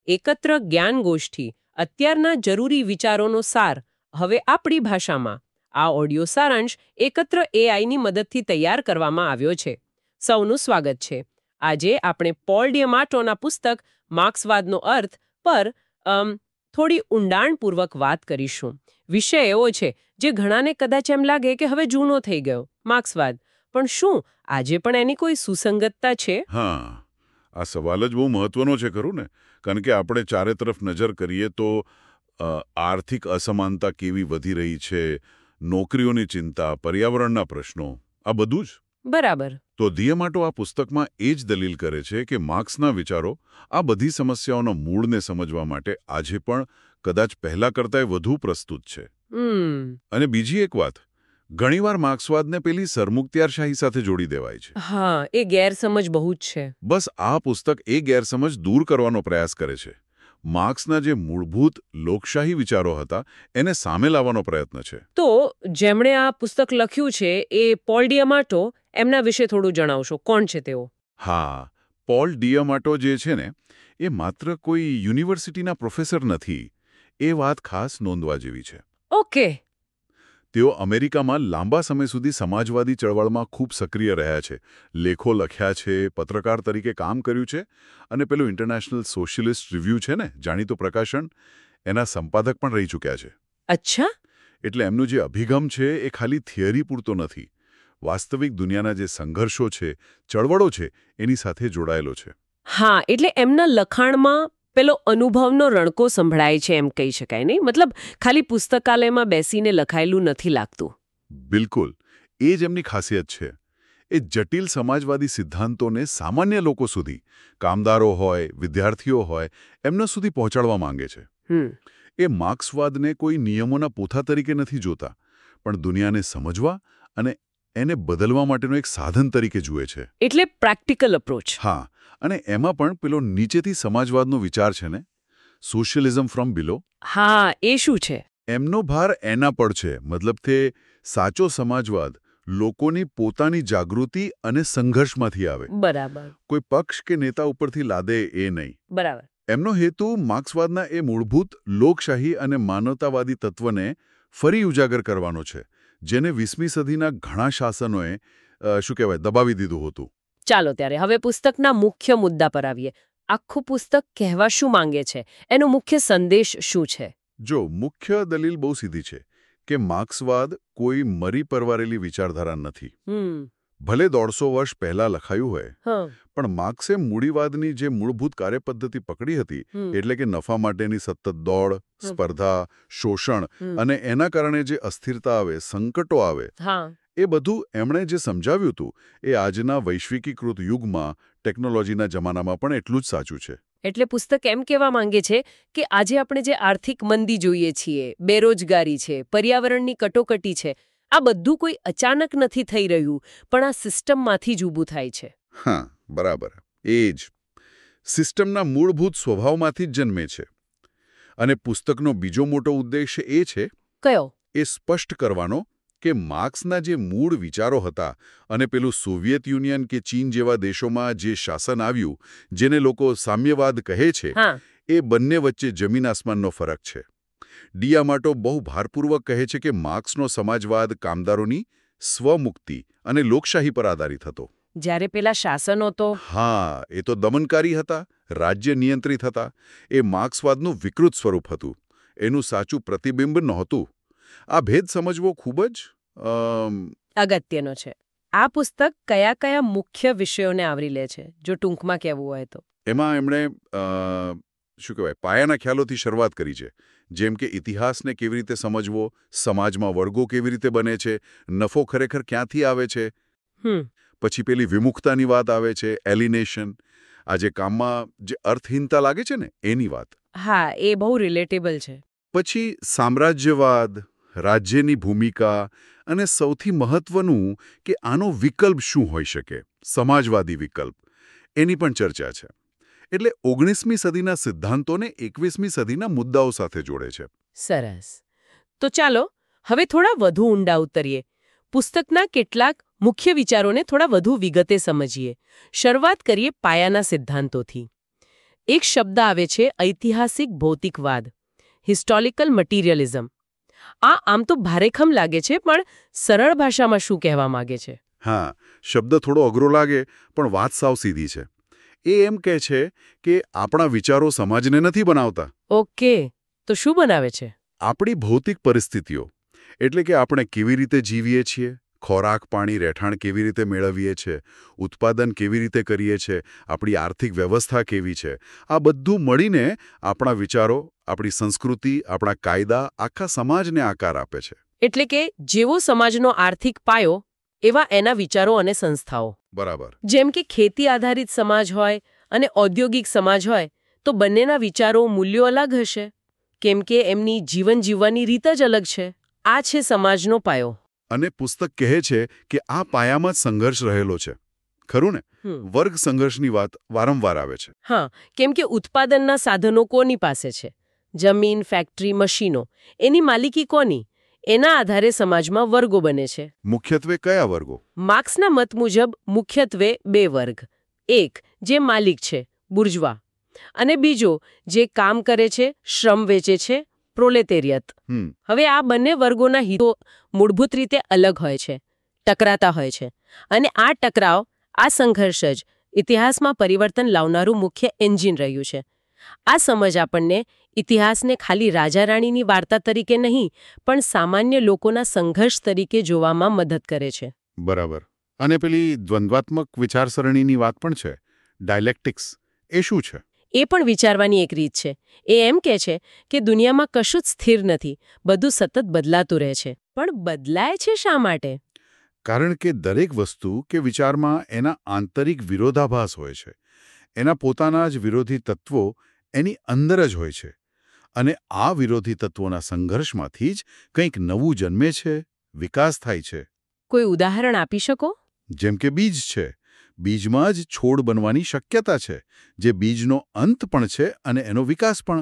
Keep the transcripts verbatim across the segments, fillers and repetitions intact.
એકત્ર જ્ઞાન ગોષ્ઠી અત્યારના જરૂરી વિચારોનો સાર હવે આપણી ભાષામાં આ ઓડિયો સારાંશ એકત્ર એઆઈની મદદથી તૈયાર કરવામાં આવ્યો છે. સૌનું સ્વાગત છે. આજે આપણે પોલ ડિએમાર્ટોના પુસ્તક માર્ક્સવાદનો અર્થ પર અમ, થોડી ઊંડાણપૂર્વક વાત કરીશું. વિષય એવો છે જે ઘણાને કદાચ એમ લાગે કે હવે જૂનો થઈ ગયો માર્ક્સવાદ, પણ શું આજે પણ એની કોઈ સુસંગતતા છે? હા, આ સવાલ જ બહુ મહત્વનો છે ખરું ને, કારણ કે આપણે ચારે તરફ નજર કરીએ તો અ, આર્થિક અસમાનતા કેવી વધી રહી છે, નોકરીઓની ચિંતા, પર્યાવરણના પ્રશ્નો, આ બધું જ. બરાબર. તો ડિએમાર્ટો આ પુસ્તકમાં એ જ દલીલ કરે છે કે માર્ક્સના વિચારો આ બધી સમસ્યાઓના મૂળને સમજવા માટે આજે પણ કદાચ પહેલા કરતાંય વધુ પ્રસ્તુત છે. હમ અને બીજી એક વાત, ઘણીવાર માર્ક્સવાદને પેલી સરમુખત્યારશાહી સાથે જોડી દેવાય છે. હા, એ ગેરસમજ બહુ જ છે. બસ આ પુસ્તક એ ગેરસમજ દૂર કરવાનો પ્રયાસ કરે છે. માર્ક્સના જે મૂળભૂત લોકશાહી વિચારો હતા એને સામે લાવવાનો પ્રયત્ન છે. તો જેમણે આ પુસ્તક લખ્યું છે એ પોલ ડિએમાર્ટો, એમના વિશે થોડું જણાવશો. કોણ છે તેઓ? હા, પોલ ડિએમાર્ટો જે છે ને, એ માત્ર કોઈ યુનિવર્સિટીના પ્રોફેસર નથી. એ વાત ખાસ નોંધવા જેવી છે. ઓકે. તેઓ અમેરિકામાં લાંબા સમય સુધી સમાજવાદી ચળવળમાં ખૂબ સક્રિય રહ્યા છે. લેખો લખ્યા છે, પત્રકાર તરીકે કામ કર્યું છે, અને પેલું ઇન્ટરનેશનલ સોશિયલિસ્ટ રિવ્યૂ છે ને, જાણીતું પ્રકાશન, એના સંપાદક પણ રહી ચૂક્યા છે. અચ્છા. એટલે એમનું જે અભિગમ છે એ ખાલી થિયરી પૂરતો નથી. વાસ્તવિક દુનિયાના જે સંઘર્ષો છે, ચળવળો છે, એની સાથે જોડાયેલો છે. હા, એટલે એમના લખાણમાં પેલો અનુભવનો રણકો સંભળાય છે એમ કહી શકાય નહીં? મતલબ ખાલી પુસ્તકાલયમાં બેસીને લખાયેલું નથી લાગતું. બિલકુલ, એ જ એમની ખાસિયત છે. એ જટિલ સમાજવાદી સિદ્ધાંતોને સામાન્ય લોકો સુધી, કામદારો હોય, વિદ્યાર્થીઓ હોય, એમના સુધી પહોંચાડવા માંગે છે. હમ એ માર્ક્સવાદને કોઈ નિયમોના પોથા તરીકે નથી જોતા, પણ દુનિયાને સમજવા અને એને બદલવા માટેનો એક સાધન તરીકે જુએ છે. એટલે પ્રેક્ટિકલ અપ્રોચ. હા, અને એમાં પણ પેલો નીચેથી સમાજવાદનો વિચાર છે ને, સોશિયલિઝમ ફ્રોમ બિલો. હા, એ શું છે? એમનો ભાર એના પર છે. મતલબ તે સાચો સમાજવાદ લોકોની પોતાની જાગૃતિ અને સંઘર્ષમાંથી આવે. બરાબર. કોઈ પક્ષ કે નેતા ઉપરથી લાદે એ નહીં. બરાબર. એમનો હેતુ માર્ક્સવાદના એ મૂળભૂત લોકશાહી અને માનવતાવાદી તત્વને ફરી ઉજાગર કરવાનો છે, જેને વીસમી સદીના ઘણા શાસનોએ અ, શું કહેવાય દબાવી દીધું હતું. ચાલો ત્યારે હવે પુસ્તકના મુખ્ય મુદ્દા પર આવીએ. આખું પુસ્તક કહેવા શું માંગે છે? એનો મુખ્ય સંદેશ શું છે? જો મુખ્ય દલીલ બહુ સીધી છે કે માર્ક્સવાદ કોઈ મરી પરવારેલી વિચારધારા નથી. હમ ભલે દોઢસો વર્ષ પહેલા લખાયું હોય, હા પણ માર્ક્સે મૂડીવાદની જે મૂળભૂત કાર્યપદ્ધતિ પકડી હતી, હમ. એટલે કે નફા માટેની સતત દોડ, સ્પર્ધા, શોષણ હમ. અને એના કારણે જે અસ્થિરતા આવે, સંકટો આવે, હા એ બધું એમણે જે સમજાવ્યું હતું એ આજના વૈશ્વિકીકૃત યુગમાં, ટેકનોલોજીના જમાનામાં પણ એટલું જ સાચું છે. એટલે પુસ્તક એમ કહેવા માંગે છે કે આજે આપણે જે આર્થિક મંદી જોઈએ છીએ, બેરોજગારી છે, પર્યાવરણની કટોકટી છે, આ બધું કોઈ અચાનક નથી થઈ રહ્યું, પણ આ સિસ્ટમમાંથી જ ઊભું થાય છે. હા, બરાબર. એ જ સિસ્ટમના મૂળભૂત સ્વભાવમાંથી જ જન્મે છે. અને પુસ્તકનો બીજો મોટો ઉદ્દેશ એ છે કયો? એ સ્પષ્ટ કરવાનો કે માર્ક્સના જે મૂળ વિચારો હતા અને પેલું સોવિયત યુનિયન કે ચીન જેવા દેશોમાં જે શાસન આવ્યું, જેને લોકો સામ્યવાદ કહે છે, હા એ બંને વચ્ચે જમીન આસમાનનો ફરક છે. ડિએમાર્ટો બહુ ભારપૂર્વક કહે છે કે માર્ક્સનો સમાજવાદ કામદારોની સ્વમુક્તિ અને લોકશાહી પર આધારિત હતો. જ્યારે પેલા શાસનો તો હા, એ તો દમનકારી હતા, રાજ્ય નિયંત્રિત હતા. એ માર્ક્સવાદનું વિકૃત સ્વરૂપ હતું. એનું સાચું પ્રતિબિંબ નહોતું. આ ભેદ સમજવો ખૂબ જ અમ, અગત્યનો છે. આ પુસ્તક કયા કયા મુખ્ય વિષયોને આવરી લે છે, જો ટૂંકમાં કહેવું હોય તો? એમાં એમણે અ, શું કહેવાય પાયાના ખ્યાલોથી શરૂઆત કરી છે, જેમ કે ઇતિહાસને કેવી રીતે સમજવો, સમાજમાં વર્ગો કેવી રીતે બને છે, નફો ખરેખર ક્યાંથી આવે છે. હમ પછી પેલી વિમુખતાની વાત આવે છે, એલિનેશન, આજે કામમાં જે અર્થહીનતા લાગે છે ને એની વાત. હા, એ બહુ રિલેટેબલ છે. પછી સામ્રાજ્યવાદ, રાજ્યની ભૂમિકા, અને સૌથી મહત્વનું કે આનો વિકલ્પ શું હોઈ શકે, સમાજવાદી વિકલ્પ, એની પણ ચર્ચા છે. એટલે ઓગણીસમી સદીના સિદ્ધાંતોને એકવીસમી સદીના મુદ્દાઓ સાથે જોડે છે. સરસ. તો ચાલો હવે થોડા વધુ ઊંડા ઉતરીએ. પુસ્તકના કેટલાક મુખ્ય વિચારોને થોડા વધુ વિગતે સમજીએ. શરૂઆત કરીએ પાયાના સિદ્ધાંતોથી. એક શબ્દ આવે છે ઐતિહાસિક ભૌતિકવાદ, હિસ્ટોરિકલ મટીરિયલિઝમ. આ આમ તો ભારેખમ લાગે છે, પણ સરળ ભાષામાં શું કહેવા માંગે છે? હા, શબ્દ થોડો અઘરો લાગે, પણ વાત સાવ સીધી છે. એ એમ કહે છે કે આપણા વિચારો સમાજને નથી બનાવતા. ઓકે, તો શું બનાવે છે? આપણી ભૌતિક પરિસ્થિતિઓ, એટલે કે આપણે કેવી રીતે જીવીએ છીએ, ખોરાક, પાણી, રહેઠાણ કેવી રીતે મેળવીએ છીએ, ઉત્પાદન કેવી રીતે કરીએ છીએ, આપણી આર્થિક વ્યવસ્થા કેવી છે, આ બધું મળીને આપણા વિચારો, આપણી સંસ્કૃતિ, આપણા કાયદા આખા સમાજને આકાર આપે છે. એટલે કે જેવો સમાજનો આર્થિક પાયો એવા એના વિચારો અને સંસ્થાઓ. બરાબર. જેમ કે ખેતી આધારિત સમાજ હોય અને ઔદ્યોગિક સમાજ હોય તો બંનેના વિચારો, મૂલ્યો અલગ હશે, કેમ કે એમની જીવન જીવવાની રીત જ અલગ છે. આ છે સમાજનો પાયો. અને પુસ્તક કહે છે કે આ પાયામાં જ સંઘર્ષ રહેલો છે. ખરું ને? વર્ગ સંઘર્ષની વાત વારંવાર આવે છે. હા, કેમ કે ઉત્પાદનના સાધનો કોની પાસે છે? જમીન, ફેક્ટરી, મશીનો. એની માલિકી કોની? એના આધારે સમાજમાં વર્ગો બને છે. મુખ્યત્વે કયા વર્ગો? માર્ક્સના મત મુજબ મુખ્યત્વે બે વર્ગ. એક જે માલિક છે, બુર્જવા, અને બીજો જે કામ કરે છે, શ્રમ વેચે છે, પ્રોલેટેરિયત. હવે આ બંને વર્ગોના હિતો મૂળભૂત રીતે અલગ હોય છે, ટકરાતા હોય છે. અને આ ટકરાવ, આ સંઘર્ષ જ ઇતિહાસમાં પરિવર્તન લાવનારું મુખ્ય એન્જિન રહ્યું છે. આ સમજ આપણને ઇતિહાસને ખાલી રાજા રાણીની વાર્તા તરીકે નહીં, પણ સામાન્ય લોકોના સંઘર્ષ તરીકે જોવામાં મદદ કરે છે. બરાબર. અને પેલી દ્વંદ્વાત્મક વિચારસરણીની વાત પણ છે, ડાયલેક્ટિક્સ. એ શું છે? એ પણ વિચારવાની એક રીત છે. એ એમ કહે છે કે દુનિયામાં કશું જ સ્થિર નથી, બધું સતત બદલાતું રહે છે. પણ બદલાય છે શા માટે? કારણ કે દરેક વસ્તુ કે વિચારમાં એના આંતરિક વિરોધાભાસ હોય છે. એના પોતાના જ વિરોધી તત્વો એની અંદર જ હોય છે. અને આ વિરોધી તત્વોના સંઘર્ષમાંથી જ કંઈક નવું જન્મે છે, વિકાસ થાય છે. કોઈ ઉદાહરણ આપી શકો? જેમ કે બીજ છે. બીજમાં જ છોડ બનવાની શક્યતા છે, જે બીજનો અંત પણ છે અને એનો વિકાસ પણ.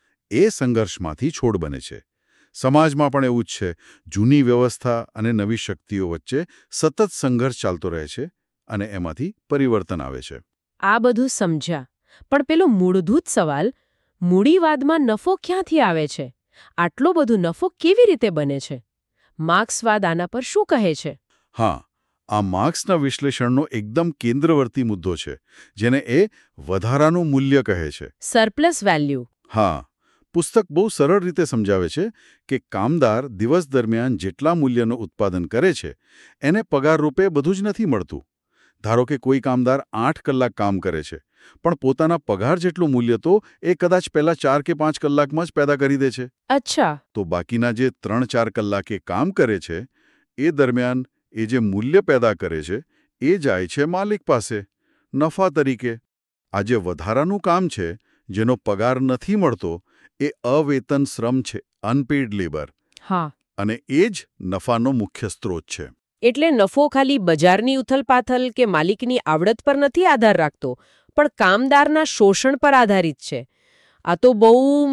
એ સંઘર્ષમાંથી છોડ બને છે. સમાજમાં પણ એવું જ છે. જૂની વ્યવસ્થા અને નવી શક્તિઓ વચ્ચે સતત સંઘર્ષ ચાલતો રહે છે અને એમાંથી પરિવર્તન આવે છે. આ બધું સમજ્યા, પણ પેલો મૂળભૂત સવાલ, મૂડીવાદમાં નફો ક્યાંથી આવે છે? આટલો બધો નફો કેવી રીતે બને છે? માર્ક્સવાદ આના પર શું કહે છે? હા, આ માર્ક્સના વિશ્લેષણનો એકદમ કેન્દ્રવર્તી મુદ્દો છે, જેને એ વધારાનું મૂલ્ય કહે છે. Surplus value. હા, પુસ્તક બહુ સરળ રીતે સમજાવે છે કે કામદાર દિવસ દરમિયાન જેટલા મૂલ્યનું ઉત્પાદન કરે છે, એને પગાર રૂપે બધું જ નથી મળતું. ધારો કે કોઈ કામદાર આઠ કલાક કામ કરે છે, પણ પોતાના પગાર જેટલું મૂલ્ય તો એ કદાચ પહેલા ચાર કે પાંચ કલાકમાં જ પેદા કરી દે છે. અચ્છા. તો બાકીના જે ત્રણ ચાર કલાકે કામ કરે છે, એ દરમિયાન એ જે મૂલ્ય પેદા કરે છે, એ જાય છે માલિક પાસે નફા તરીકે. આ જે વધારાનું કામ છે, જેનો પગાર નથી મળતો, એ અવેતન શ્રમ છે, અનપેઇડ લેબર. હા. અને એ જ નફાનો મુખ્ય સ્ત્રોત છે. એટલે નફો ખાલી બજારની ઉથલપાથલ કે માલિકની આવડત પર નથી આધાર રાખતો, પણ કામદારના શોષણ પર આધારિત છે. આ તો બહુ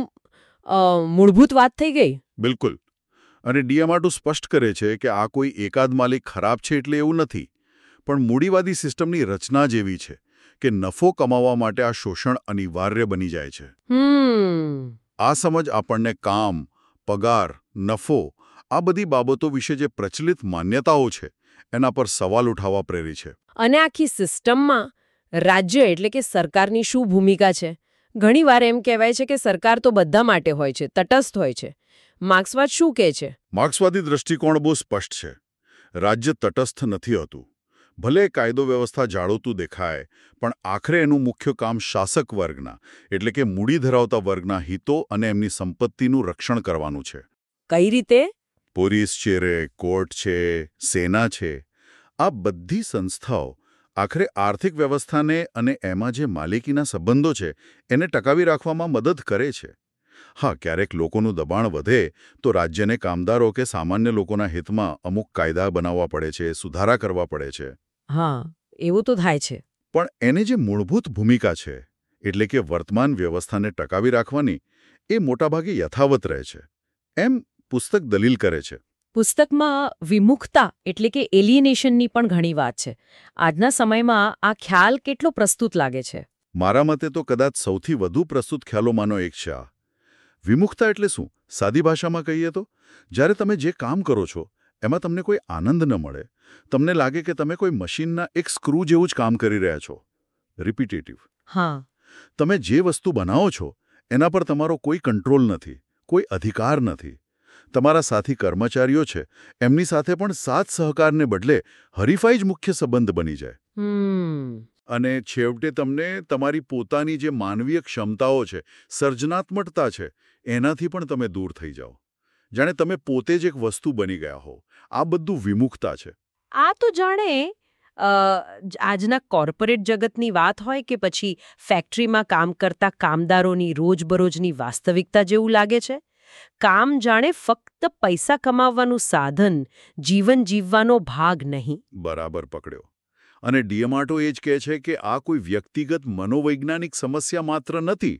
મૂળભૂત વાત થઈ ગઈ. બિલકુલ. અને ડિયામાટુ સ્પષ્ટ કરે છે કે આ કોઈ એકાદ માલિક ખરાબ છે એટલે એવું નથી, પણ મૂડીવાદી સિસ્ટમની રચના જ એવી છે કે નફો કમાવા માટે આ શોષણ અનિવાર્ય બની જાય છે. હમ આ સમજ આપણને કામ, પગાર, નફો આ બધી બાબતો વિશે જે પ્રચલિત માન્યતાઓ છે, એના પર સવાલ ઉઠાવવા પ્રેરી છે. અને આખી સિસ્ટમમાં રાજ્ય એટલે કે સરકારની શું ભૂમિકા છે? ઘણીવાર એમ કહેવાય છે કે સરકાર તો બધા માટે હોય છે, તટસ્થ હોય છે. માર્ક્સવાદ શું કહે છે? માર્ક્સવાદી દૃષ્ટિકોણ બહુ સ્પષ્ટ છે. રાજ્ય તટસ્થ નથી હોતું. ભલે કાયદો વ્યવસ્થા જાળવતું દેખાય, પણ આખરે એનું મુખ્ય કામ શાસક વર્ગના, એટલે કે મૂડી ધરાવતા વર્ગના હિતો અને એમની સંપત્તિનું રક્ષણ કરવાનું છે. કઈ રીતે? પોલીસ છે રે, કોર્ટ છે, સેના છે, આ બધી સંસ્થાઓ આખરે આર્થિક વ્યવસ્થાને અને એમાં જે માલિકીના સંબંધો છે એને ટકાવી રાખવામાં મદદ કરે છે. હા, ક્યારેક લોકોનું દબાણ વધે તો રાજ્યને કામદારો કે સામાન્ય લોકોના હિતમાં અમુક કાયદા બનાવવા પડે છે, સુધારા કરવા પડે છે. હા, એવું તો થાય છે. પણ એની જે મૂળભૂત ભૂમિકા છે, એટલે કે વર્તમાન વ્યવસ્થાને ટકાવી રાખવાની, એ મોટાભાગે યથાવત રહે છે. એમ પુસ્તક દલીલ કરે છે. પુસ્તકમાં વિમુખતા એટલે કે એલિયનેશનની પણ ઘણી વાત છે. આજના સમયમાં આ ખ્યાલ કેટલો પ્રસ્તુત લાગે છે? મારા મતે તો કદાચ સૌથી વધુ પ્રસ્તુત ખ્યાલોમાંનો એક છે આ. વિમુખતા એટલે શું? સાદી ભાષામાં કહીએ તો જ્યારે તમે જે કામ કરો છો એમાં તમને કોઈ આનંદ ન મળે, તમને લાગે કે તમે કોઈ મશીનના એક સ્ક્રૂ જેવું જ કામ કરી રહ્યા છો. રિપીટેટિવ. હા. તમે જે વસ્તુ બનાવો છો એના પર તમારો કોઈ કંટ્રોલ નથી, કોઈ અધિકાર નથી. તમારા સાથી કર્મચારીઓ છે એમની સાથે પણ સાથ સહકારને બદલે હરીફાઈ જ મુખ્ય સંબંધ બની જાય. હમ અને છેવટે તમને તમારી પોતાની જે માનવીય ક્ષમતાઓ છે, સર્જનાત્મકતા છે, એનાથી પણ તમે દૂર થઈ જાઓ. જાણે તમે પોતે જ એક વસ્તુ બની ગયા હો. આ બધું વિમુખતા છે. આ તો જાણે અ, આજના કોર્પોરેટ જગતની વાત હોય કે પછી ફેક્ટરીમાં કામ કરતા કામદારોની રોજબરોજની વાસ્તવિકતા જેવું લાગે છે. કામ જાણે ફક્ત પૈસા કમાવવાનું સાધન, જીવન જીવવાનો ભાગ નહીં. બરાબર પકડ્યો. અને ડિએમાર્ટો એ જ કહે છે કે આ કોઈ વ્યક્તિગત મનોવૈજ્ઞાનિક સમસ્યા માત્ર નથી.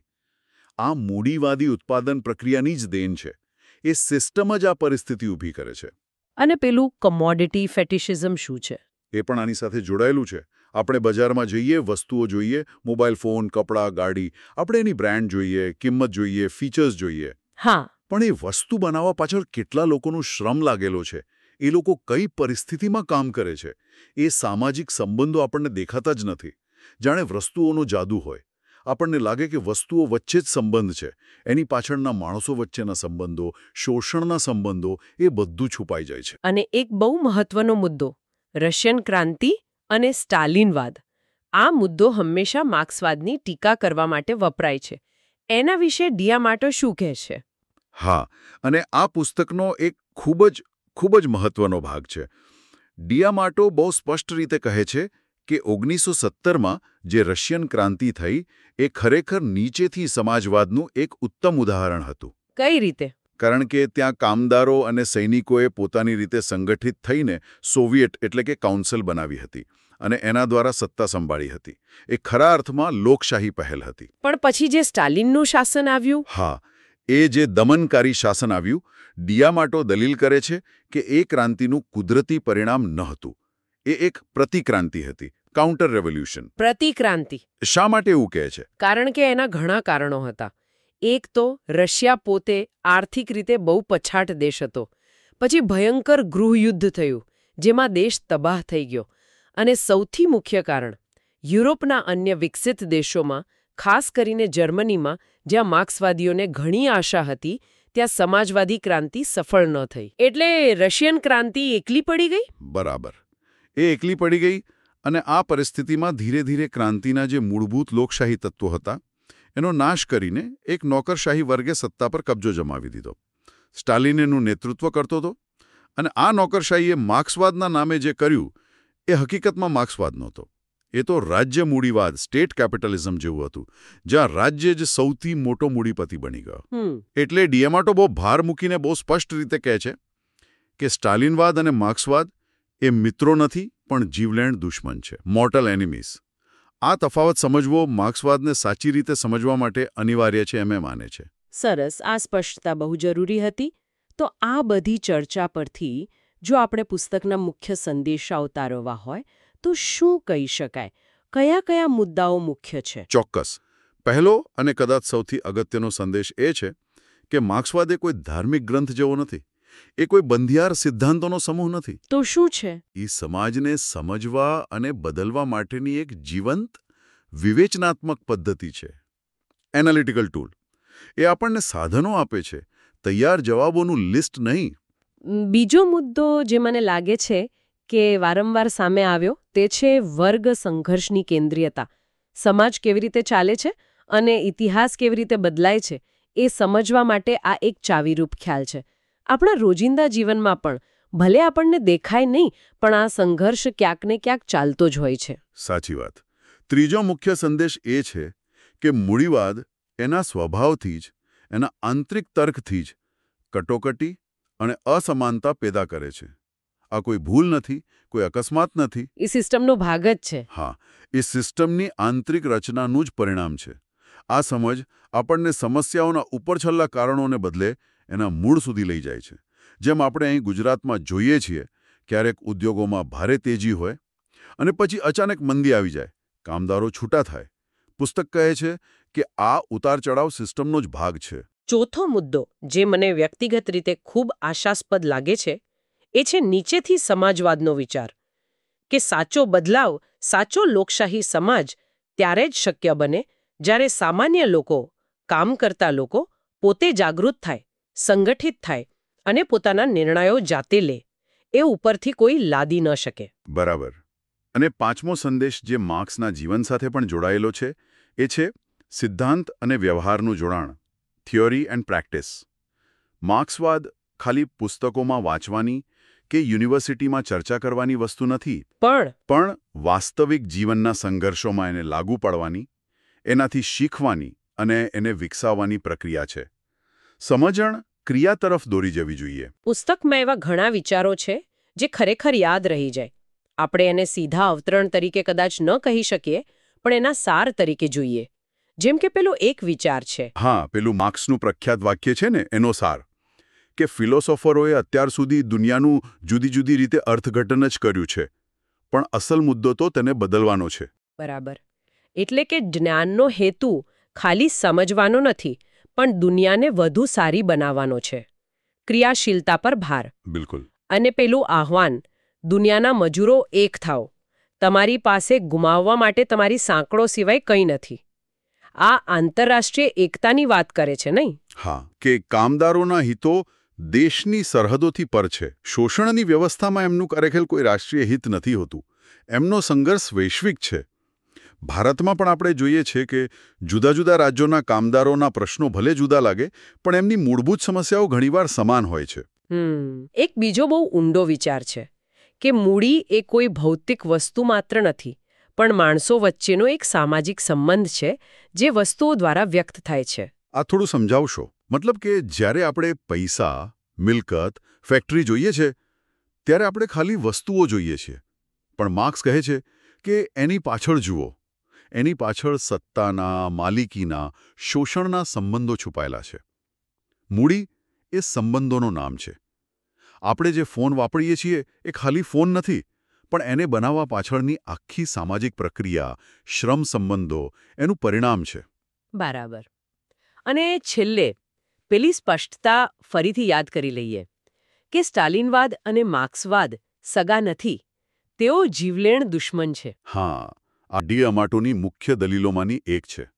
આ મૂડીવાદી ઉત્પાદન પ્રક્રિયાની જ દેન છે. એ સિસ્ટમ જ આ પરિસ્થિતિ ઊભી કરે છે. અને પેલું કમોડિટી ફેટિશિઝમ શું છે? એ પણ આની સાથે જોડાયેલું છે. આપણે બજારમાં જઈએ, વસ્તુઓ જોઈએ, મોબાઈલ ફોન, કપડાં, ગાડી, આપણે એની બ્રાન્ડ જોઈએ, કિંમત જોઈએ, ફીચર્સ જોઈએ. હા. પણ એ વસ્તુ બનાવવા પાછળ કેટલા લોકોનું શ્રમ લાગેલો છે, એ લોકો કઈ પરિસ્થિતિમાં કામ કરે છે, એ સામાજિક સંબંધો આપણને દેખાતા જ નથી. જાણે વસ્તુઓનો જાદુ હોય. આપણને લાગે કે વસ્તુઓ વચ્ચે જ સંબંધ છે. એની પાછળના માણસો વચ્ચેના સંબંધો, શોષણના સંબંધો, એ બધું છુપાઈ જાય છે. અને એક બહુ મહત્વનો મુદ્દો, રશિયન ક્રાંતિ અને સ્ટાલિનવાદ. આ મુદ્દો હંમેશા માર્ક્સવાદની ટીકા કરવા માટે વપરાય છે. એના વિશે ડિએમાર્ટો શું કહે છે? હા, અને આ પુસ્તકનો એક ખૂબ જ ખૂબ જ મહત્વનો ભાગ છે. ડિએમાર્ટો બહુ સ્પષ્ટ રીતે કહે છે કે ઓગણીસો સત્તરમાં જે રશિયન ક્રાંતિ થઈ એ ખરેખર નીચેથી સમાજવાદનું એક ઉત્તમ ઉદાહરણ હતું. કઈ રીતે? કારણ કે ત્યાં કામદારો અને સૈનિકોએ પોતાની રીતે સંગઠિત થઈને સોવિયેટ એટલે કે કાઉન્સિલ બનાવી હતી અને એના દ્વારા સત્તા સંભાળી હતી. એ ખરા અર્થમાં લોકશાહી પહેલ હતી. પણ પછી જે સ્ટાલિનનું શાસન આવ્યું? હા, એ જે દમનકારી શાસન આવ્યું, ડિએમાર્ટો દલીલ કરે છે કે એ ક્રાંતિનું કુદરતી પરિણામ ન હતું. એ એક પ્રતિક્રાંતિ હતી, કાઉન્ટર રેવોલ્યુશન. પ્રતિક્રાંતિ. શા માટે એવું કહે છે? કારણ કે એના ઘણા કારણો હતા. એક તો રશિયા પોતે આર્થિક રીતે બહુ પછાટ દેશ હતો. પછી ભયંકર ગૃહયુદ્ધ થયું, જેમાં દેશ તબાહ થઈ ગયો. અને સૌથી મુખ્ય કારણ, યુરોપના અન્ય વિકસિત દેશોમાં, ખાસ કરીને જર્મનીમાં, જ્યાં માર્ક્સવાદીઓને ઘણી આશા હતી, ત્યાં સમાજવાદી ક્રાંતિ સફળ ન થઈ. એટલે રશિયન ક્રાંતિ એકલી પડી ગઈ? બરાબર. એ એકલી પડી ગઈ અને આ પરિસ્થિતિમાં ધીરે ધીરે ક્રાંતિના જે મૂળભૂત લોકશાહી તત્વો હતા એનો નાશ કરીને એક નોકરશાહી વર્ગે સત્તા પર કબજો જમાવી દીધો. સ્ટાલિન એનું નેતૃત્વ કરતો હતો અને આ નોકરશાહીએ માર્ક્સવાદના નામે જે કર્યું એ હકીકતમાં માર્ક્સવાદ નહોતો. એ તો રાજ્ય મૂડીવાદ, સ્ટેટ કેપિટલિઝમ જેવું હતું, જ્યાં રાજ્ય જ સૌથી મોટો મૂડીપતિ બની ગયો. એટલે ડિએમાર્ટો બહુ ભાર મૂકીને બહુ સ્પષ્ટ રીતે કહે છે કે સ્ટાલિનવાદ અને માર્ક્સવાદ એ મિત્રો નથી પણ જીવલેણ દુશ્મન છે, મોર્ટલ એનિમીઝ. આ તફાવત સમજવો માર્ક્સવાદને સાચી રીતે સમજવા માટે અનિવાર્ય છે એમ એ માને છે. સરસ, આ સ્પષ્ટતા બહુ જરૂરી હતી. તો આ બધી ચર્ચા પરથી જો આપણે પુસ્તકના મુખ્ય સંદેશા ઉતારવા હોય તો શું કહી શકાય? કયા કયા મુદ્દાઓ મુખ્ય છે? ચોક્કસ. પહેલો અને કદાચ સૌથી અગત્યનો સંદેશ એ છે કે માર્ક્સવાદ એ કોઈ ધાર્મિક ગ્રંથ જેવો નથી. એ કોઈ બંધિયાર સિદ્ધાંતોનો સમૂહ નથી. તો શું છે? એ સમાજને સમજવા અને બદલવા માટેની એક જીવંત, વિવેચનાત્મક પદ્ધતિ છે. Analytical tool. એ આપણને સાધનો આપે છે, તૈયાર જવાબોનું લિસ્ટ નહીં. બીજો મુદ્દો જે મને લાગે છે કે વારંવાર સામે આવ્યો તે છે વર્ગ સંઘર્ષની કેન્દ્રીયતા. સમાજ કેવી રીતે ચાલે છે અને ઇતિહાસ કેવી રીતે બદલાય છે એ સમજવા માટે આ એક ચાવીરૂપ ખ્યાલ છે. આપણા રોજિંદા જીવનમાં પણ ભલે આપણને દેખાય નહીં, પણ આ સંઘર્ષ ક્યાંક ને ક્યાંક ચાલતો જ હોય છે. સાચી વાત. ત્રીજો મુખ્ય સંદેશ એ છે કે મૂડીવાદ એના સ્વભાવથી જ, એના આંતરિક તર્કથી જ કટોકટી અને અસમાનતા પેદા કરે છે. આ કોઈ ભૂલ નથી, કોઈ અકસ્માત નથી. એ સિસ્ટમનો ભાગ જ છે. હા, એ સિસ્ટમની આંતરિક રચનાનું જ પરિણામ છે. આ સમજ આપણને સમસ્યાઓના ઉપરછલ્લા કારણોને બદલે એના મૂળ સુધી લઈ જાય છે. જેમ આપણે અહીં ગુજરાતમાં જોઈએ છીએ, ક્યારેક ઉદ્યોગોમાં ભારે તેજી હોય અને પછી અચાનક મંદી આવી જાય, કામદારો છૂટા થાય, પુસ્તક કહે છે કે આ ઉતાર ચઢાવ સિસ્ટમનો જ ભાગ છે. ચોથો મુદ્દો જે મને વ્યક્તિગત રીતે ખૂબ આશાસ્પદ લાગે છે એ છે નીચેથી સમાજવાદનો વિચાર કે સાચો બદલાવ, સાચો લોકશાહી સમાજ ત્યારે જ શક્ય બને જ્યારે સામાન્ય લોકો, કામ કરતા લોકો પોતે જાગૃત થાય, સંગઠિત થાય અને પોતાના નિર્ણયો જાતે લે. એ ઉપરથી કોઈ લાદી ન શકે. બરાબર. અને પાંચમો સંદેશ જે માર્ક્સના જીવન સાથે પણ જોડાયેલો છે એ છે સિદ્ધાંત અને વ્યવહારનું જોડાણ, થિયોરી એન્ડ પ્રેક્ટિસ. માર્ક્સવાદ ખાલી પુસ્તકોમાં વાંચવાની કે યુનિવર્સિટીમાં ચર્ચા કરવાની વસ્તુ નથી, પણ પણ વાસ્તવિક જીવનના સંઘર્ષોમાં એને લાગુ પાડવાની, એનાથી શીખવાની અને એને વિકસાવવાની પ્રક્રિયા છે. સમજણ ક્રિયા તરફ દોરી જવી જોઈએ. પુસ્તકમાં એવા ઘણા વિચારો છે જે ખરેખર યાદ રહી જાય. આપણે એને સીધા અવતરણ તરીકે કદાચ ન કહી શકીએ, પણ એના સાર તરીકે જોઈએ. જેમ કે પેલો એક વિચાર છે. હા, પેલું માર્ક્સનું પ્રખ્યાત વાક્ય છે ને, એનો સાર કે ફિલોસોફરોએ અત્યાર સુધી દુનિયાનું જુદી જુદી રીતે અર્થઘટન જ કર્યું છે, પણ અસલ મુદ્દો તો તેને બદલવાનો છે. બરાબર. એટલે કે જ્ઞાનનો હેતુ ખાલી સમજવાનો નથી, પણ દુનિયાને વધુ સારી બનાવવાનો છે. ક્રિયાશીલતા પર ભાર. બિલકુલ. અને પેલું આહ્વાન, દુનિયાના મજૂરો એક થાઓ. તમારી પાસે ગુમાવવા માટે તમારી સાંકળો સિવાય કંઈ નથી. આ આંતરરાષ્ટ્રીય એકતાની વાત કરે છે નહીં? હા, કે કામદારોના હિતો દેશની સરહદોથી પર છે. શોષણની વ્યવસ્થામાં એમનું ખરેખર કોઈ રાષ્ટ્રીય હિત નથી હોતું. એમનો સંઘર્ષ વૈશ્વિક છે. ભારતમાં પણ આપણે જોઈએ છે કે જુદા જુદા રાજ્યોના કામદારોના પ્રશ્નો ભલે જુદા લાગે, પણ એમની મૂળભૂત સમસ્યાઓ ઘણીવાર સમાન હોય છે. હમ એક બીજો બહુ ઊંડો વિચાર છે કે મૂડી એ કોઈ ભૌતિક વસ્તુ માત્ર નથી, પણ માણસો વચ્ચેનો એક સામાજિક સંબંધ છે જે વસ્તુઓ દ્વારા વ્યક્ત થાય છે. આ થોડું સમજાવશો? મતલબ કે જ્યારે આપણે પૈસા, મિલકત, ફેક્ટરી જોઈએ છે ત્યારે આપણે ખાલી વસ્તુઓ જોઈએ છીએ, પણ માર્ક્સ કહે છે કે એની પાછળ જુઓ. એની પાછળ સત્તાના, માલિકીના, શોષણના સંબંધો છુપાયેલા છે. મૂડી એ સંબંધોનું નામ છે. આપણે જે ફોન વાપરીએ છીએ એ ખાલી ફોન નથી, પણ એને બનાવવા પાછળની આખી સામાજિક પ્રક્રિયા, શ્રમ સંબંધો એનું પરિણામ છે. બરાબર. અને છેલ્લે પેલી સ્પષ્ટતા ફરીથી યાદ કરી લઈએ કે સ્ટાલિનવાદ અને માર્ક્સવાદ સગા નથી, તેઓ જીવલેણ દુશ્મન છે. હા, આ ડી અમાટોની મુખ્ય દલીલોમાંની એક છે.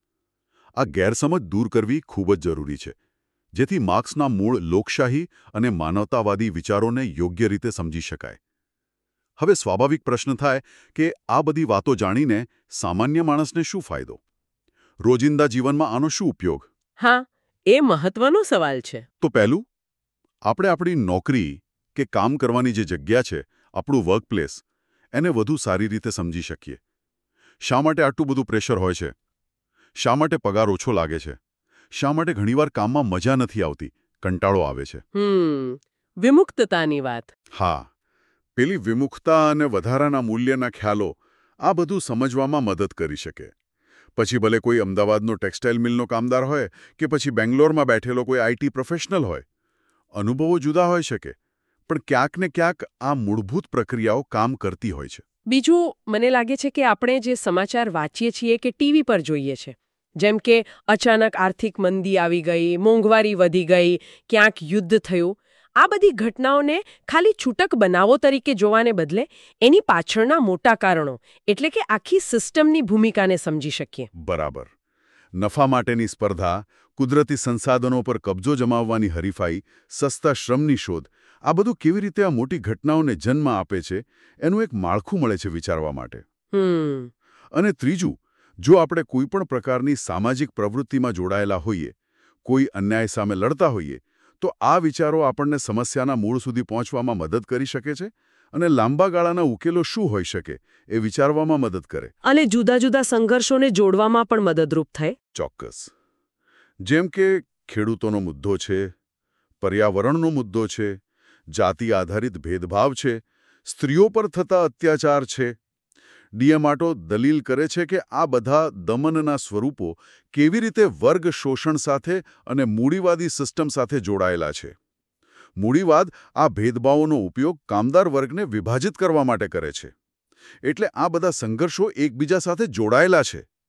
આ ગેરસમજ દૂર કરવી ખૂબ જ જરૂરી છે, જેથી માર્ક્સના મૂળ લોકશાહી અને માનવતાવાદી વિચારોને યોગ્ય રીતે સમજી શકાય. હવે સ્વાભાવિક પ્રશ્ન થાય કે આ બધી વાતો જાણીને સામાન્ય માણસને શું ફાયદો? રોજિંદા જીવનમાં આનો શું ઉપયોગ? હા, એ મહત્વનો સવાલ છે. તો પહેલું, આપણે આપણી નોકરી કે કામ કરવાની જે જગ્યા છે, આપણું વર્કપ્લેસ, એને વધુ સારી રીતે સમજી શકીએ. શા માટે આટલું બધું પ્રેશર હોય છે? શા માટે પગાર ઓછો લાગે છે? શા માટે ઘણીવાર કામમાં મજા નથી આવતી, કંટાળો આવે છે? હમ વિમુક્તતાની વાત. હા, પેલી વિમુખતા અને વધારાના મૂલ્યના ખ્યાલો આ બધું સમજવામાં મદદ કરી શકે. પછી ભલે કોઈ અમદાવાદનો ટેક્સટાઇલ મિલનો કામદાર હોય કે પછી બેંગ્લોરમાં બેઠેલો કોઈ આઈટી પ્રોફેશનલ હોય, અનુભવો જુદા હોઈ શકે, પણ ક્યાંક ને ક્યાંક આ મૂળભૂત પ્રક્રિયાઓ કામ કરતી હોય છે. બીજું, મને લાગે છે કે આપણે જે સમાચાર વાંચીએ છીએ કે ટીવી પર જોઈએ છે, જેમ કે અચાનક આર્થિક મંદી આવી ગઈ, મોંઘવારી વધી ગઈ, ક્યાંક યુદ્ધ થયું, આ બધી ઘટનાઓને ખાલી છૂટક બનાવો તરીકે જોવાને બદલે એની પાછળના મોટા કારણો એટલે કે આખી સિસ્ટમની ભૂમિકાને સમજી શકીએ. બરાબર. નફા માટેની સ્પર્ધા, કુદરતી સંસાધનો પર કબજો જમાવવાની હરીફાઈ, સસ્તા શ્રમની શોધ, આ બધું કેવી રીતે આ મોટી ઘટનાઓને જન્મ આપે છે એનું એક માળખું મળે છે વિચારવા માટે. હમ અને ત્રીજું, જો આપણે કોઈ પણ પ્રકારની સામાજિક પ્રવૃત્તિમાં જોડાયેલા હોઈએ, કોઈ અન્યાય સામે લડતા હોઈએ, તો આ વિચારો આપણને સમસ્યાના મૂળ સુધી પહોંચવામાં મદદ કરી શકે છે અને લાંબા ગાળાના ઉકેલો શું હોઈ શકે એ વિચારવામાં મદદ કરે. અને જુદા જુદા સંઘર્ષોને જોડવામાં પણ મદદરૂપ થાય. ચોક્કસ. જેમ કે ખેડૂતોનો મુદ્દો છે, પર્યાવરણનો મુદ્દો છે, જાતિ આધારિત ભેદભાવ છે, સ્ત્રીઓ પર થતા અત્યાચાર છે. ડી અમાટો દલીલ કરે છે કે આ બધા દમનના સ્વરૂપો કેવી રીતે વર્ગ શોષણ સાથે અને મૂડીવાદી સિસ્ટમ સાથે જોડાયેલા છે. મૂડીવાદ આ ભેદભાવોનો ઉપયોગ કામદાર વર્ગને વિભાજિત કરવા માટે કરે છે. એટલે આ બધા સંઘર્ષો એકબીજા સાથે જોડાયેલા છે.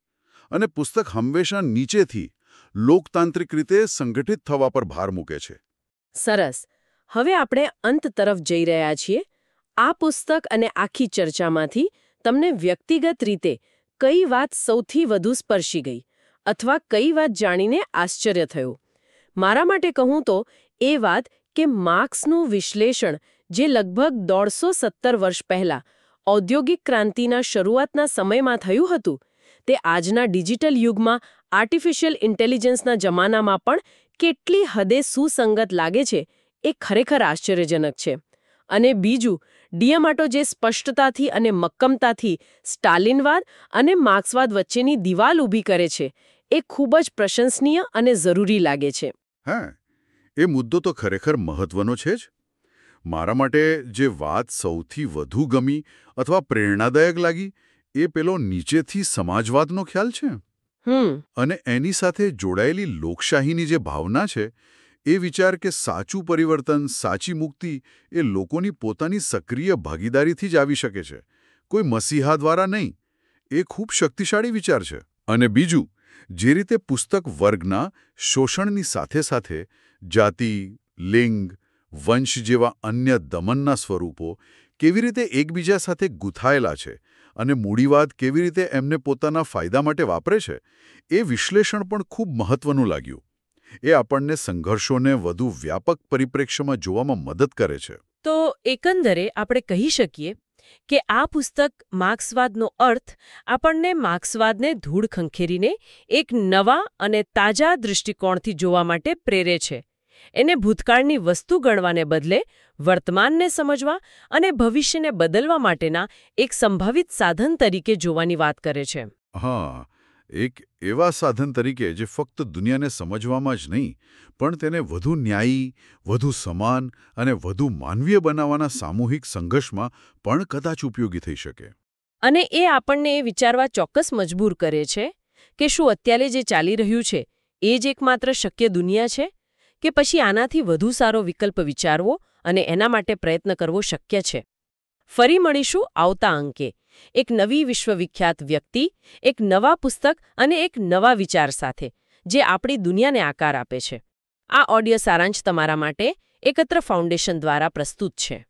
અને પુસ્તક હંમેશા નીચેથી લોકતાંત્રિક રીતે સંગઠિત થવા પર ભાર મૂકે છે. સરસ. હવે આપણે અંત તરફ જઈ રહ્યા છીએ. આ પુસ્તક અને આખી ચર્ચામાંથી તમને વ્યક્તિગત રીતે કઈ વાત સૌથી વધુ સ્પર્શી ગઈ અથવા કઈ વાત જાણીને આશ્ચર્ય થયું? મારા માટે કહું તો એ વાત કે માર્ક્સનું વિશ્લેષણ જે લગભગ દોઢસો સત્તર વર્ષ પહેલા ઔદ્યોગિક ક્રાંતિના શરૂઆતના સમયમાં થયું હતું, તે આજના ડિજિટલ યુગમાં આર્ટિફિશિયલ ઇન્ટેલિજન્સના જમાનામાં પણ કેટલી હદે સુસંગત લાગે છે એ ખરેખર આશ્ચર્યજનક છે. અને બીજું, ડિયામાટો જે સ્પષ્ટતાથી અને મક્કમતાથી સ્ટાલિનવાદ અને માર્ક્સવાદ વચ્ચેની દિવાલ ઊભી કરે છે, એ ખૂબ જ પ્રશંસનીય અને જરૂરી લાગે છે. હા, એ મુદ્દો તો ખરેખર મહત્વનો છે જ. મારા માટે જે વાત સૌથી વધુ ગમી અથવા પ્રેરણાદાયક લાગી એ પેલો નીચેથી સમાજવાદનો ખ્યાલ છે. હમ અને એની સાથે જોડાયેલી લોકશાહીની જે ભાવના છે, એ વિચાર કે સાચું પરિવર્તન, સાચી મુક્તિ એ લોકોની પોતાની સક્રિય ભાગીદારીથી જ આવી શકે છે, કોઈ મસીહા દ્વારા નહીં. એ ખૂબ શક્તિશાળી વિચાર છે. અને બીજું, જે રીતે પુસ્તક વર્ગના શોષણની સાથે સાથે જાતિ, લિંગ, વંશ જેવા અન્ય દમનના સ્વરૂપો કેવી રીતે એકબીજા સાથે ગૂંથાયેલા છે અને મૂડીવાદ કેવી રીતે એમને પોતાના ફાયદા માટે વાપરે છે, એ વિશ્લેષણ પણ ખૂબ મહત્વનું લાગ્યું. એ આપણને સંઘર્ષોને વધુ વ્યાપક પરિપ્રેક્ષ્યમાં જોવામાં મદદ કરે છે. તો એકંદરે આપણે કહી શકીએ કે આ પુસ્તક માર્ક્સવાદનો અર્થ આપણને માર્ક્સવાદને ધૂળ ખંખેરીને એક નવા અને તાજા દૃષ્ટિકોણથી જોવા માટે પ્રેરે છે. એને ભૂતકાળની વસ્તુ ગણવાને બદલે વર્તમાનને સમજવા અને ભવિષ્યને બદલવા માટેના એક સંભવિત સાધન તરીકે જોવાની વાત કરે છે. હા, એક એવા સાધન તરીકે જે ફક્ત દુનિયાને સમજવામાં જ નહીં, પણ તેને વધુ ન્યાયી, વધુ સમાન અને વધુ માનવીય બનાવવાના સામૂહિક સંઘર્ષમાં પણ કદાચ ઉપયોગી થઈ શકે. અને એ આપણને એ વિચારવા ચોક્કસ મજબૂર કરે છે કે શું અત્યારે જે ચાલી રહ્યું છે એ જ એકમાત્ર શક્ય દુનિયા છે, કે પછી આનાથી વધુ સારો વિકલ્પ વિચારવો અને એના માટે પ્રયત્ન કરવો શક્ય છે. ફરી મળીશું આવતા અંકે એક નવી વિશ્વવિખ્યાત વ્યક્તિ, એક નવા પુસ્તક અને એક નવા વિચાર સાથે, જે આપણી દુનિયાને આકાર આપે છે. આ ઓડિયો સારાંશ તમારા માટે એકત્ર ફાઉન્ડેશન દ્વારા પ્રસ્તુત છે.